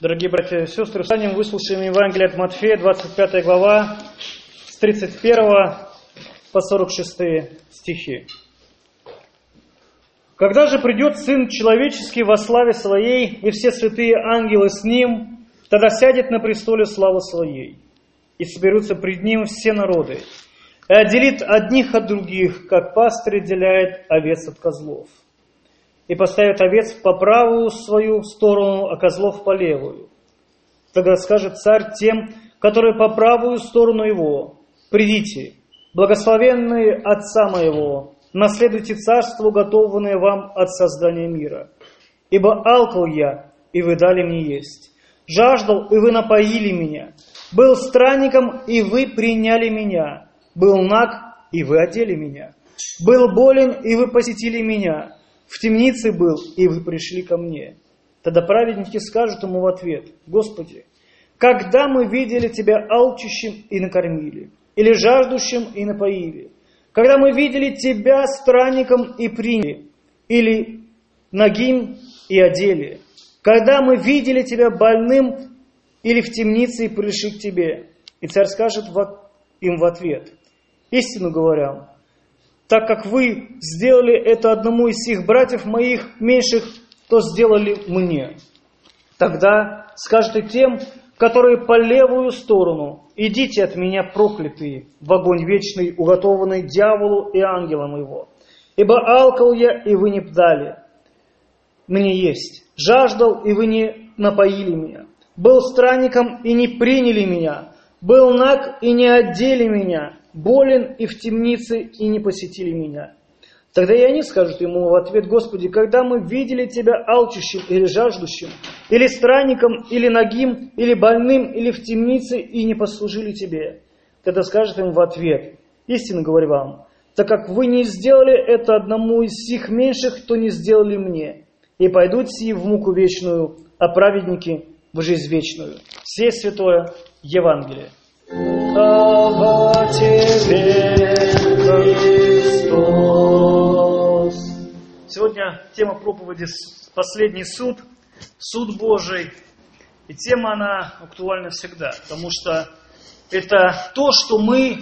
Дорогие братья и сестры, станем выслушаем Евангелие от Матфея, 25 глава, с 31 по 46 стихи. «Когда же придет Сын Человеческий во славе Своей, и все святые ангелы с Ним, тогда сядет на престоле славы Своей, и соберутся пред Ним все народы, и отделит одних от других, как пастырь отделяет овец от козлов. И поставит овец по правую свою сторону, а козлов по левую. Тогда скажет царь тем, которые по правую сторону его: придите, благословенные Отца моего, наследуйте царство, уготованное вам от создания мира. Ибо алкал я, и вы дали мне есть, жаждал, и вы напоили меня, был странником, и вы приняли меня, был наг, и вы одели меня, был болен, и вы посетили меня, в темнице был, и вы пришли ко мне. Тогда праведники скажут ему в ответ: Господи, когда мы видели Тебя алчущим и накормили, или жаждущим и напоили? Когда мы видели Тебя странником и приняли, или нагим и одели? Когда мы видели Тебя больным или в темнице и пришли к Тебе? И царь скажет им в ответ: истину говорю, так как вы сделали это одному из сих братьев моих меньших, то сделали мне. Тогда скажет и тем, которые по левую сторону: идите от меня, проклятые, в огонь вечный, уготованный дьяволу и ангелам его. Ибо алкал я, и вы не дали мне есть, жаждал, и вы не напоили меня, был странником, и не приняли меня, был наг, и не одели меня, болен, и в темнице, и не посетили меня. Тогда и они скажут ему в ответ: Господи, когда мы видели Тебя алчущим или жаждущим, или странником, или нагим, или больным, или в темнице, и не послужили Тебе? Тогда скажет им в ответ: истинно говорю вам, так как вы не сделали это одному из сих меньших, то не сделали мне. И пойдут сии в муку вечную, а праведники в жизнь вечную». Сие святое Евангелие. Слава Тебе, Христос! Сегодня тема проповеди «Последний суд», суд Божий. И тема, она актуальна всегда, потому что это то, что мы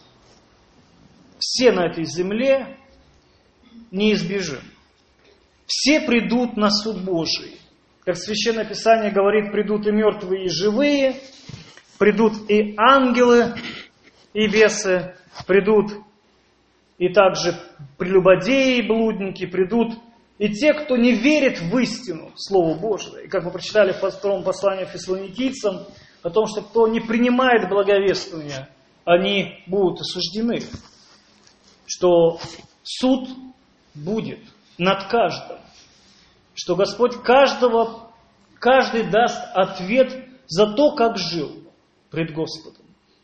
все на этой земле не избежим. Все придут на суд Божий. Как Священное Писание говорит, придут и мертвые, и живые, придут и ангелы, и бесы, придут и также прелюбодеи, и блудники, придут и те, кто не верит в истину, Слову Божие. И как мы прочитали в втором послании фессалоникийцам, о том, что кто не принимает благовествования, они будут осуждены. Что суд будет над каждым. Что Господь каждый даст ответ за то, как жил пред Господом.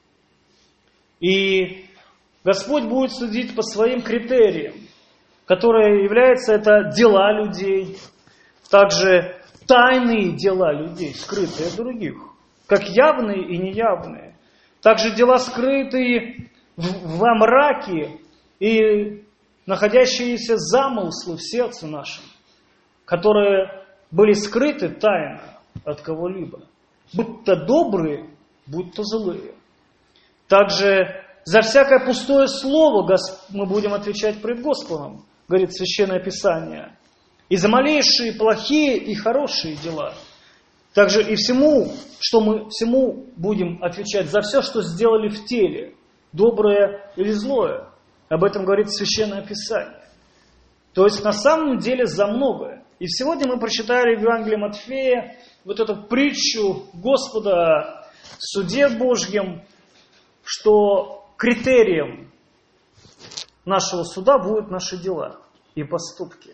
И Господь будет судить по своим критериям, которые являются это дела людей, также тайные дела людей, скрытые от других, как явные и неявные. Также дела скрытые во мраке и находящиеся замыслы в сердце нашем, которые были скрыты тайно от кого-либо, будь то добрые, будь то злые. Также за всякое пустое слово мы будем отвечать пред Господом, говорит Священное Писание, и за малейшие плохие и хорошие дела. Также и всему будем отвечать за все, что сделали в теле, доброе или злое. Об этом говорит Священное Писание. То есть на самом деле за многое. И сегодня мы прочитали в Евангелии Матфея вот эту притчу Господа о суде Божьем, что критерием нашего суда будут наши дела и поступки.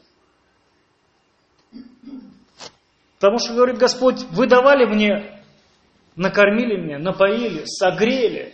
Потому что, говорит Господь, вы давали мне, накормили меня, напоили, согрели.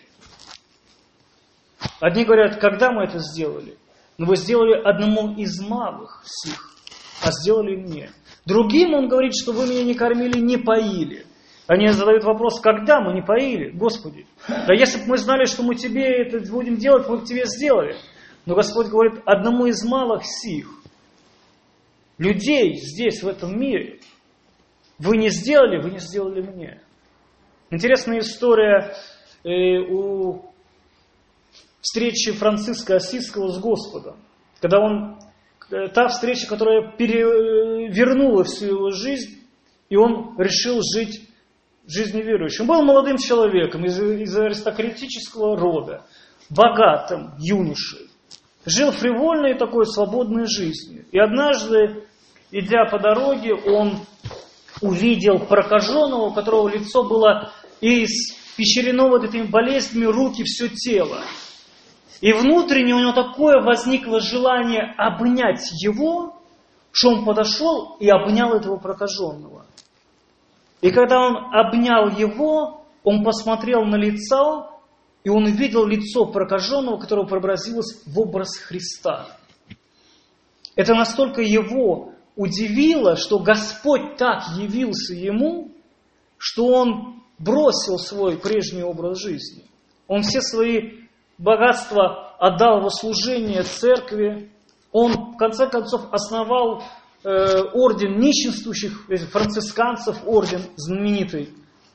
Одни говорят, когда мы это сделали? Но вы сделали одному из малых сих, а сделали мне. Другим он говорит, что вы меня не кормили, не поили. Они задают вопрос, когда мы не поили, Господи? Да если бы мы знали, что мы Тебе это будем делать, мы бы Тебе сделали. Но Господь говорит, одному из малых сих, людей здесь, в этом мире, вы не сделали мне. Интересная история у встречи Франциска Ассизского с Господом. Та встреча, которая перевернула всю его жизнь, и он решил жить жизнью верующим. Он был молодым человеком из аристократического рода, богатым юношей. Жил фривольной такой свободной жизнью. И однажды, идя по дороге, он увидел прокаженного, у которого лицо было испещрено вот этими болезнями, руки, все тело. И внутренне у него такое возникло желание обнять его, что он подошел и обнял этого прокаженного. И когда он обнял его, он посмотрел на лицо, и он увидел лицо прокаженного, которое преобразилось в образ Христа. Это настолько его удивило, что Господь так явился ему, что он бросил свой прежний образ жизни. Он все свои богатства отдал во служение церкви. Он, в конце концов, основал орден нищенствующих, францисканцев, орден знаменитый.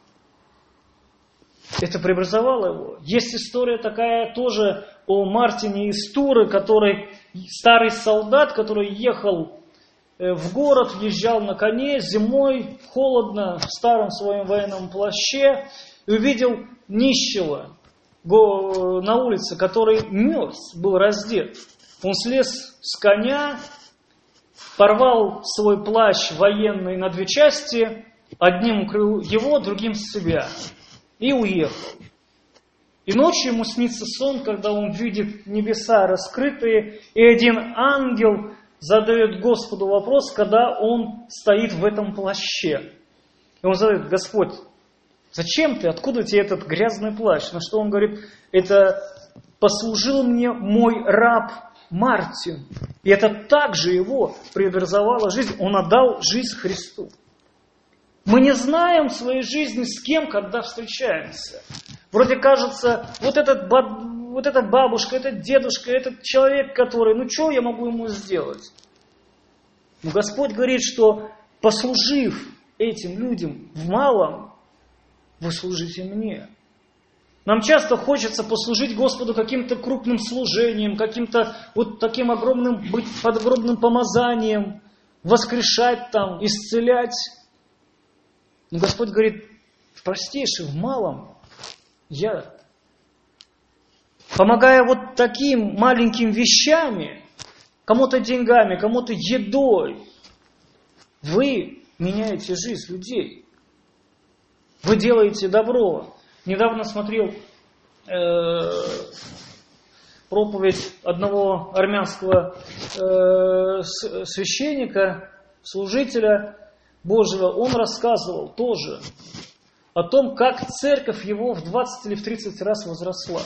Это преобразовало его. Есть история такая тоже о Мартине из Туры, старый солдат, который ехал в город, въезжал на коне зимой, холодно, в старом своем военном плаще, и увидел нищего на улице, который мерз, был раздет. Он слез с коня, порвал свой плащ военный на две части, одним укрыл его, другим себя, и уехал. И ночью ему снится сон, когда он видит небеса раскрытые, и один ангел задает Господу вопрос, когда он стоит в этом плаще. И он задает: Господь, зачем ты, откуда тебе этот грязный плащ? На что он говорит: это послужил мне мой раб Мартин. И это также его преобразовало жизнь. Он отдал жизнь Христу. Мы не знаем в своей жизни, с кем, когда встречаемся. Вроде кажется, вот эта бабушка, этот дедушка, этот человек, который, что я могу ему сделать? Но Господь говорит, что послужив этим людям в малом, вы служите мне. Нам часто хочется послужить Господу каким-то крупным служением, каким-то вот таким огромным, быть под огромным помазанием, воскрешать там, исцелять. Но Господь говорит: в простейшем, в малом я, помогая вот таким маленьким вещами, кому-то деньгами, кому-то едой, вы меняете жизнь людей. Вы делаете добро. Недавно смотрел проповедь одного армянского священника, служителя Божьего. Он рассказывал тоже о том, как церковь его в 20 или в 30 раз возросла.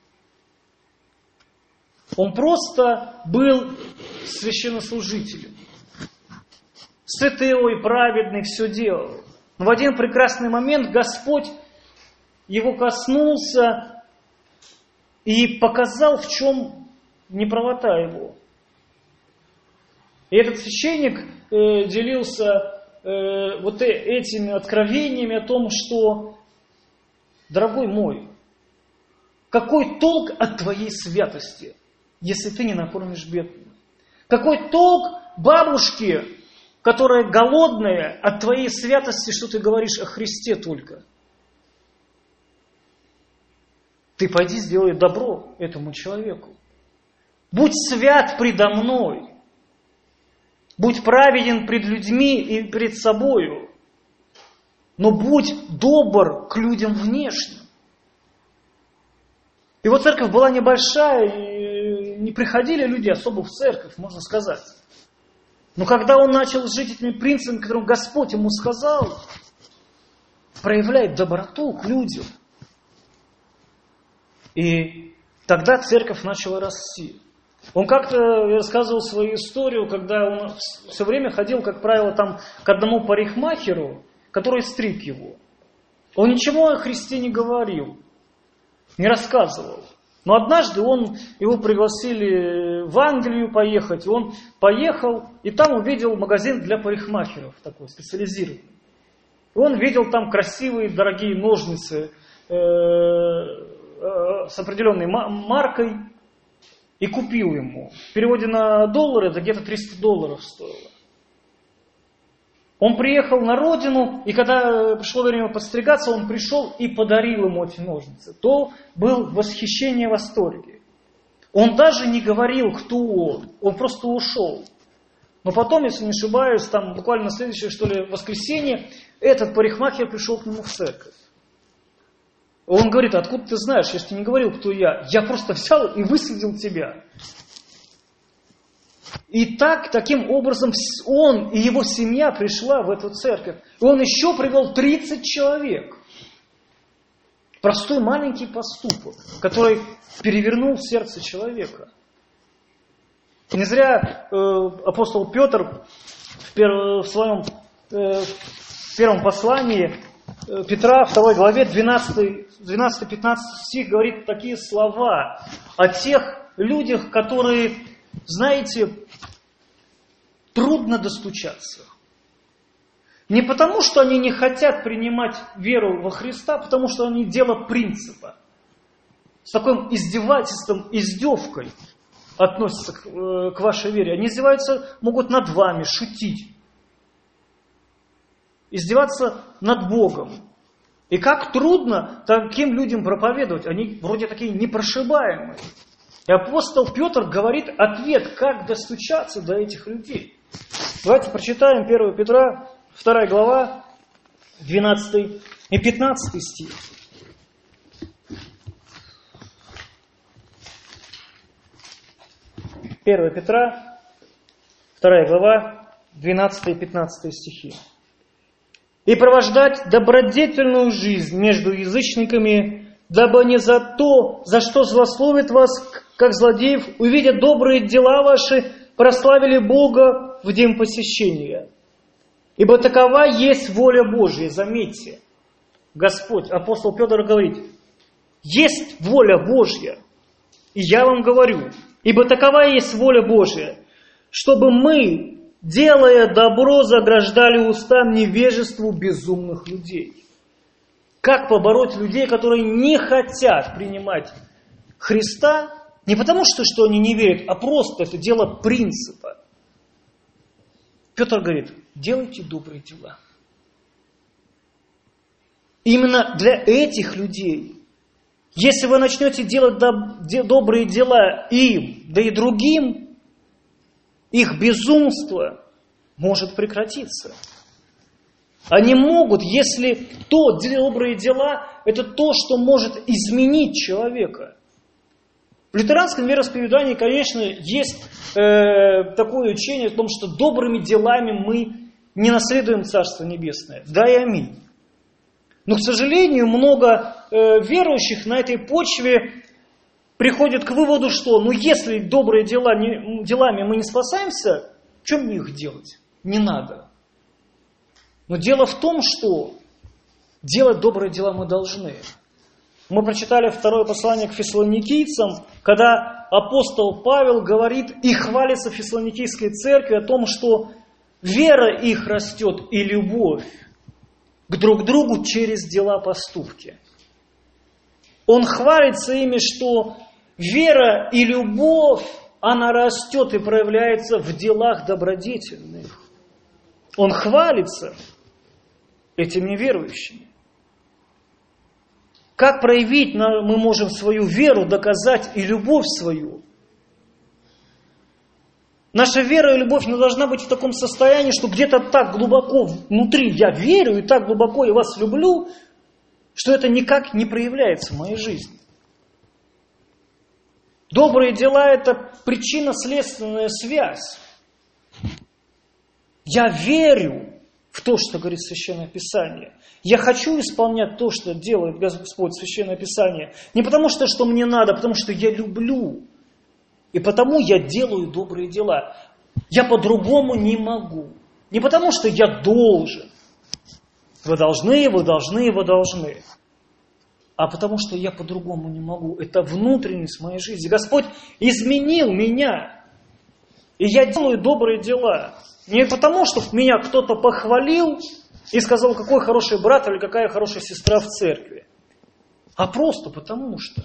Он просто был священнослужителем. Святой, праведный, все делал. Но в один прекрасный момент Господь его коснулся и показал, в чем неправота его. И этот священник делился вот этими откровениями о том, что, дорогой мой, какой толк от твоей святости, если ты не накормишь бедного? Какой толк бабушке, которая голодная, от твоей святости, что ты говоришь о Христе только? Ты пойди сделай добро этому человеку. Будь свят предо мной. Будь праведен пред людьми и пред собою. Но будь добр к людям внешним. Его церковь была небольшая, и не приходили люди особо в церковь, можно сказать. Но когда он начал жить этими принципами, которым Господь ему сказал, проявляет доброту к людям. И тогда церковь начала расти. Он как-то рассказывал свою историю, когда он все время ходил, как правило, там к одному парикмахеру, который стриг его. Он ничего о Христе не говорил, не рассказывал. Но однажды его пригласили в Англию поехать, и он поехал, и там увидел магазин для парикмахеров, такой специализированный. И он видел там красивые, дорогие ножницы с определенной маркой и купил ему. В переводе на доллары это где-то $300 стоило. Он приехал на родину, и когда пришло время подстригаться, он пришел и подарил ему эти ножницы. То был восхищение, восторге. Он даже не говорил, кто он просто ушел. Но потом, если не ошибаюсь, там буквально на следующее, что ли, воскресенье, этот парикмахер пришел к нему в церковь. Он говорит: откуда ты знаешь, я же тебе не говорил, кто я. Я просто взял и высадил тебя. И таким образом он и его семья пришла в эту церковь. И он еще привел 30 человек. Простой маленький поступок, который перевернул сердце человека. И не зря апостол Петр в своем первом послании Петра, 2 главе, 12-15 стих говорит такие слова о тех людях, которые, знаете, трудно достучаться. Не потому, что они не хотят принимать веру во Христа, а потому что они дело принципа. С таким издевательством, издевкой относятся к вашей вере. Они издеваются, могут над вами шутить. Издеваться над Богом. И как трудно таким людям проповедовать. Они вроде такие непрошибаемые. И апостол Петр говорит ответ, как достучаться до этих людей. Давайте прочитаем 1 Петра, 2 глава, 12 и 15 стих. 1 Петра, 2 глава, 12 и 15 стихи. «И провождать добродетельную жизнь между язычниками, дабы не за то, за что злословит вас, как злодеев, увидя добрые дела ваши, прославили Бога в день посещения. Ибо такова есть воля Божия». Заметьте, Господь, апостол Петр говорит, есть воля Божья. И я вам говорю, ибо такова есть воля Божия, чтобы мы, делая добро, заграждали уста невежеству безумных людей. Как побороть людей, которые не хотят принимать Христа, не потому что они не верят, а просто это дело принципа. Петр говорит, делайте добрые дела. Именно для этих людей, если вы начнете делать добрые дела им, да и другим, их безумство может прекратиться. Они могут, если добрые дела, это то, что может изменить человека. В лютеранском вероисповедании, конечно, есть такое учение о том, что добрыми делами мы не наследуем Царство Небесное. Да и аминь. Но, к сожалению, много верующих на этой почве приходят к выводу, что если добрые делами мы не спасаемся, чем мне их делать? Не надо. Но дело в том, что делать добрые дела мы должны. Мы прочитали второе послание к фессалоникийцам, когда апостол Павел говорит и хвалится фессалоникийской церкви о том, что вера их растет и любовь к друг другу через дела, поступки. Он хвалится ими, что вера и любовь, она растет и проявляется в делах добродетельных. Он хвалится этими верующими. Как проявить мы можем свою веру, доказать и любовь свою? Наша вера и любовь не должна быть в таком состоянии, что где-то так глубоко внутри я верю и так глубоко я вас люблю, что это никак не проявляется в моей жизни. Добрые дела – это причинно-следственная связь. Я верю в то, что говорит Священное Писание. Я хочу исполнять то, что делает Господь, Священное Писание. Не потому что мне надо, а потому что я люблю. И потому я делаю добрые дела. Я по-другому не могу. Не потому что я должен. Вы должны, вы должны, вы должны. А потому что я по-другому не могу. Это внутренность моей жизни. Господь изменил меня. И я делаю добрые дела. Не потому, что меня кто-то похвалил, и сказал, какой хороший брат или какая хорошая сестра в церкви. А просто потому что.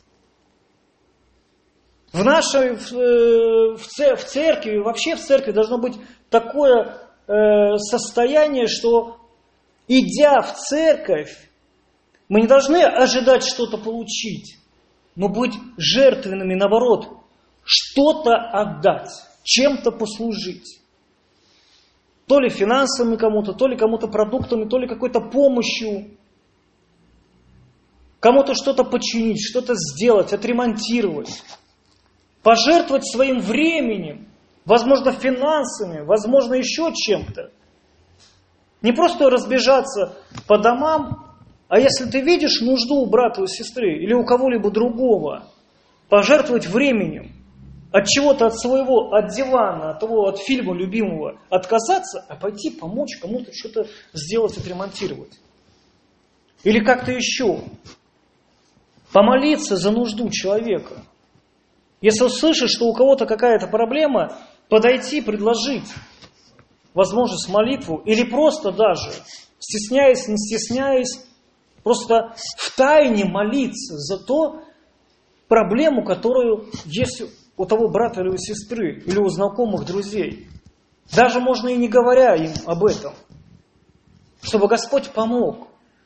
В нашей, в церкви, вообще в церкви должно быть такое состояние, что идя в церковь, мы не должны ожидать что-то получить, но быть жертвенными, наоборот, что-то отдать, чем-то послужить. То ли финансами кому-то, то ли кому-то продуктами, то ли какой-то помощью. Кому-то что-то починить, что-то сделать, отремонтировать. Пожертвовать своим временем, возможно, финансами, возможно, еще чем-то. Не просто разбежаться по домам, а если ты видишь нужду у брата, у сестры или у кого-либо другого, пожертвовать временем, от чего-то, от своего, от дивана, от фильма любимого отказаться, а пойти помочь кому-то что-то сделать, отремонтировать. Или как-то еще. Помолиться за нужду человека. Если услышишь, что у кого-то какая-то проблема, подойти, предложить возможность молитву, или просто даже, стесняясь, не стесняясь, просто втайне молиться за ту проблему, которую есть у того брата или у сестры, или у знакомых друзей. Даже можно и не говоря им об этом, чтобы Господь помог.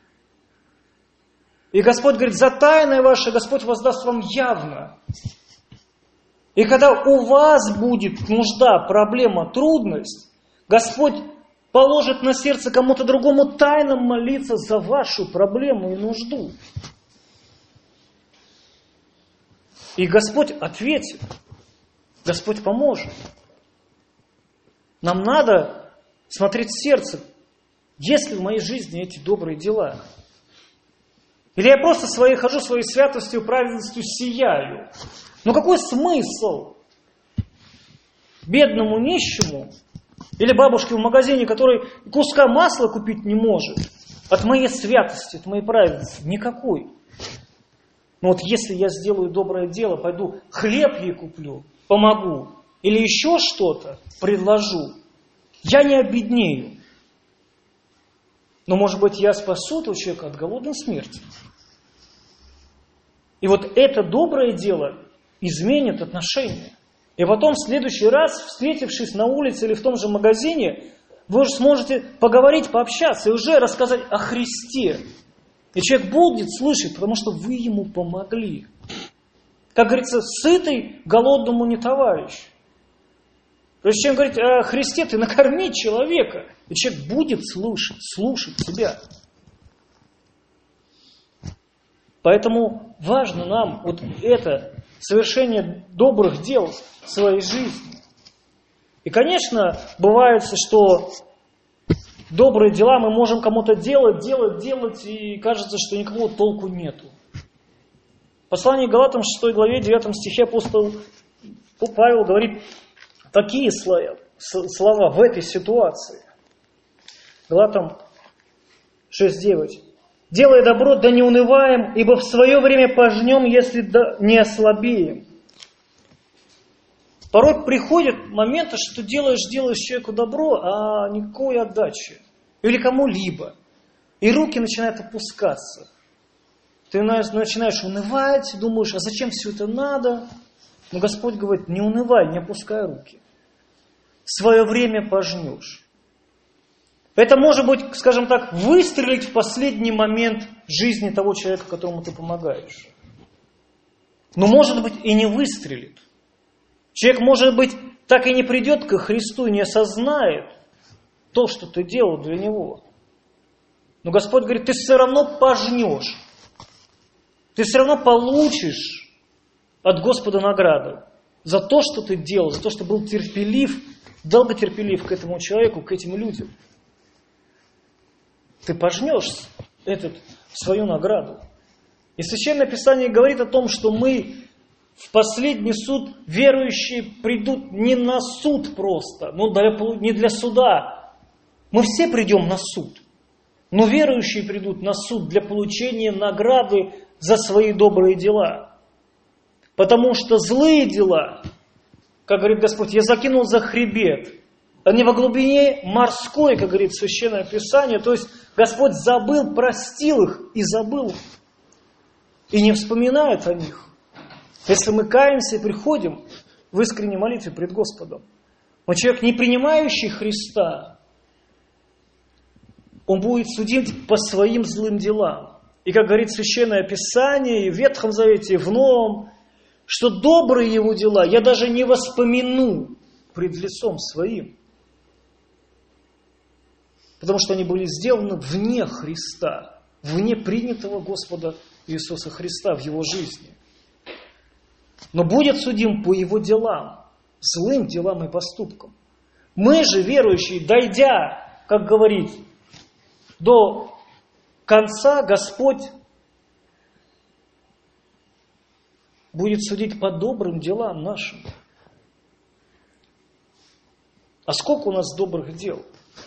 И Господь говорит, за тайное ваше Господь воздаст вам явно. И когда у вас будет нужда, проблема, трудность, Господь положит на сердце кому-то другому тайно молиться за вашу проблему и нужду. И Господь ответит, Господь поможет. Нам надо смотреть в сердце, есть ли в моей жизни эти добрые дела. Или я просто хожу своей святостью, праведностью сияю. Но какой смысл бедному нищему или бабушке в магазине, который куска масла купить не может, от моей святости, от моей праведности? Никакой. Но вот если я сделаю доброе дело, пойду хлеб ей куплю, помогу, или еще что-то предложу, я не обеднею. Но, может быть, я спасу этого человека от голодной смерти. И вот это доброе дело изменит отношения. И потом в следующий раз, встретившись на улице или в том же магазине, вы уже сможете поговорить, пообщаться и уже рассказать о Христе. И человек будет слышать, потому что вы ему помогли. Как говорится, сытый голодному не товарищ. То есть, чем говорить о Христе, ты накорми человека, и человек будет слушать тебя. Поэтому важно нам вот это совершение добрых дел в своей жизни. И, конечно, бывает, что добрые дела мы можем кому-то делать, и кажется, что никакого толку нету. В послании к Галатам 6 главе 9 стихе апостол Павел говорит такие слова в этой ситуации. Галатам 6:9. «Делая добро, да не унываем, ибо в свое время пожнем, если не ослабеем». Порой приходят моменты, что делаешь человеку добро, а никакой отдачи. Или кому-либо. И руки начинают опускаться. Ты начинаешь унывать, думаешь, а зачем все это надо? Но Господь говорит, не унывай, не опускай руки. В свое время пожнешь. Это может быть, скажем так, выстрелить в последний момент жизни того человека, которому ты помогаешь. Но может быть и не выстрелит. Человек, может быть, так и не придет к Христу и не осознает то, что ты делал для него. Но Господь говорит, ты все равно пожнешь. Ты все равно получишь от Господа награду за то, что ты делал, за то, что был терпелив, долготерпелив к этому человеку, к этим людям. Ты пожнешь свою награду. И Священное Писание говорит о том, что мы в последний суд, верующие придут не на суд просто, не для суда. Мы все придем на суд. Но верующие придут на суд для получения награды за свои добрые дела. Потому что злые дела, как говорит Господь, я закинул за хребет, Они во глубине морской, как говорит Священное Писание. То есть Господь забыл, простил их и забыл. И не вспоминает о них. Если мы каемся и приходим в искренней молитве пред Господом. Но человек, не принимающий Христа, он будет судить по своим злым делам. И как говорит Священное Писание, и в Ветхом Завете, и в Новом, что добрые его дела я даже не воспомяну пред лицом своим. Потому что они были сделаны вне Христа, вне принятого Господа Иисуса Христа в его жизни. Но будет судим по его делам, злым делам и поступкам. Мы же, верующие, дойдя, как говорит, до конца, Господь будет судить по добрым делам нашим. А сколько у нас добрых дел?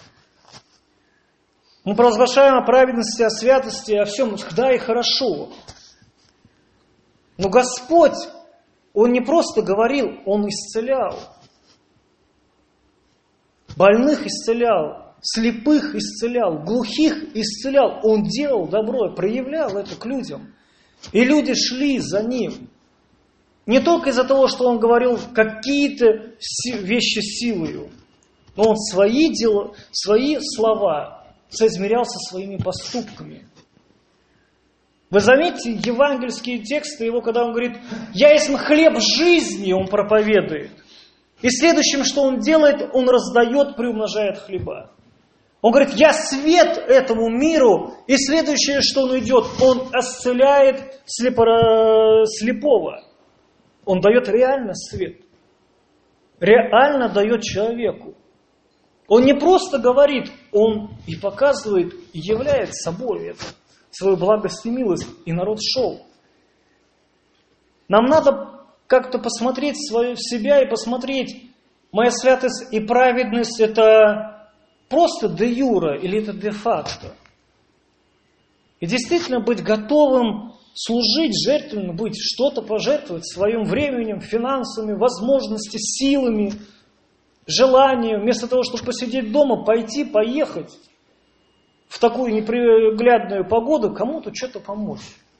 Мы провозглашаем о праведности, о святости, о всем, да и хорошо. Но Господь, Он не просто говорил, Он исцелял. Больных исцелял, слепых исцелял, глухих исцелял. Он делал добро, проявлял это к людям. И люди шли за Ним. Не только из-за того, что Он говорил какие-то вещи силою, но Он свои дела, свои слова соизмерялся своими поступками. Вы заметите евангельские тексты его, когда он говорит: «Я есть хлеб жизни», он проповедует. И следующим, что он делает, он раздает, приумножает хлеба. Он говорит: «Я свет этому миру», и следующее, что он идет, он исцеляет слепого. Он дает реально свет. Реально дает человеку. Он не просто говорит, он и показывает, и являет собой это, свою благость и милость, и народ шел. Нам надо как-то посмотреть в себя и посмотреть, моя святость и праведность это просто де юре или это де факто. И действительно быть готовым служить, жертвенно быть, что-то пожертвовать своим временем, финансами, возможностями, силами, желанием, вместо того, чтобы посидеть дома, пойти, поехать в такую неприглядную погоду, кому-то что-то помочь.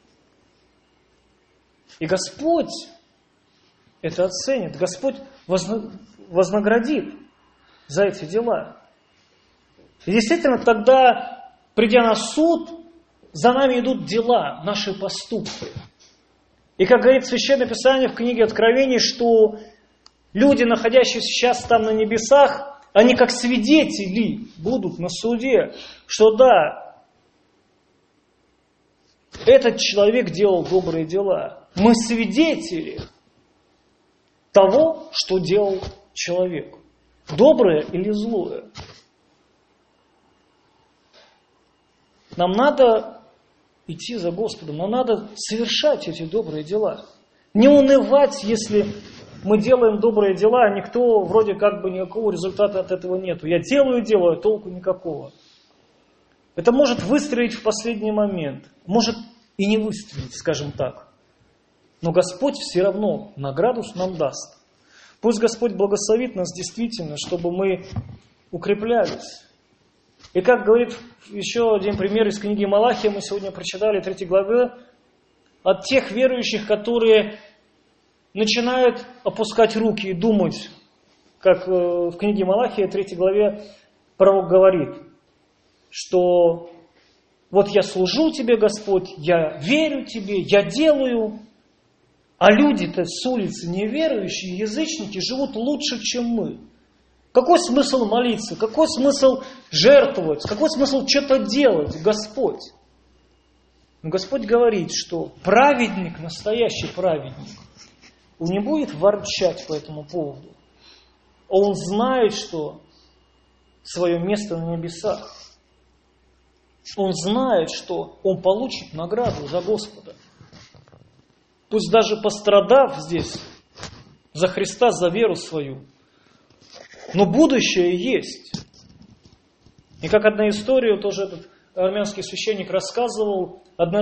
И Господь это оценит, Господь вознаградит за эти дела. И действительно, тогда, придя на суд, за нами идут дела, наши поступки. И как говорит Священное Писание в книге Откровений, что люди, находящиеся сейчас там на небесах, они как свидетели будут на суде, что да, этот человек делал добрые дела. Мы свидетели того, что делал человек. Доброе или злое. Нам надо идти за Господом, нам надо совершать эти добрые дела. Не унывать, если мы делаем добрые дела, а никто вроде как бы никакого результата от этого нету. Я делаю, а толку никакого. Это может выстрелить в последний момент, может и не выстрелить, скажем так. Но Господь все равно награду нам даст. Пусть Господь благословит нас действительно, чтобы мы укреплялись. И как говорит еще один пример из книги Малахия, мы сегодня прочитали 3 главы, от тех верующих, которые начинают опускать руки и думать, как в книге Малахия 3 главе пророк говорит, что вот я служу тебе, Господь, я верю тебе, я делаю, а люди-то с улицы неверующие, язычники, живут лучше, чем мы. Какой смысл молиться? Какой смысл жертвовать? Какой смысл что-то делать, Господь? Но Господь говорит, что праведник, настоящий праведник, он не будет ворчать по этому поводу. Он знает, что свое место на небесах. Он знает, что он получит награду за Господа. Пусть даже пострадав здесь за Христа, за веру свою, но будущее есть. И как одна история, тоже этот армянский священник рассказывал, одна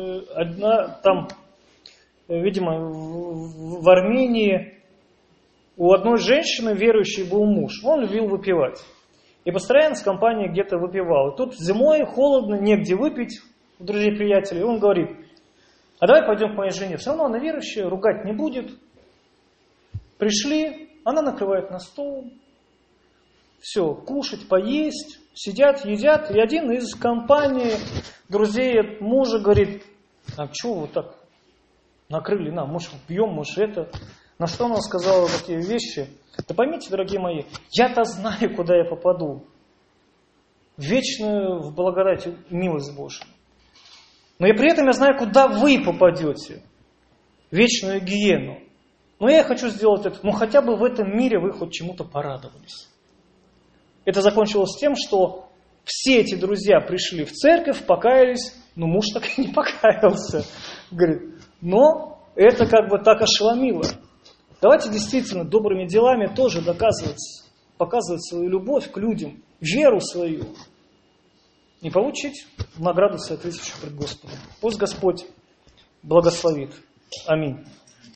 там, видимо, в Армении У одной женщины верующий был муж, он любил выпивать. И постоянно с компанией где-то выпивал. И тут зимой холодно, негде выпить у друзей-приятелей. И он говорит: а давай пойдем к моей жене. Все равно она верующая, ругать не будет. Пришли, она накрывает на стол. Все, кушать, поесть. Сидят, едят. И один из компании друзей мужа говорит: а что вы так накрыли нам? Может, пьем, может, это... На что она сказала такие вещи? Да поймите, дорогие мои, я-то знаю, куда я попаду. Вечную в благодати милость Божию. Но и при этом я знаю, куда вы попадете. Вечную гиену. Но я хочу сделать это. Хотя бы в этом мире вы хоть чему-то порадовались. Это закончилось тем, что все эти друзья пришли в церковь, покаялись. Но муж так и не покаялся. Говорит, но это как бы так ошеломило. Давайте действительно добрыми делами тоже показывать свою любовь к людям, веру свою. И получить награду соответствующую пред Господом. Пусть Господь благословит. Аминь.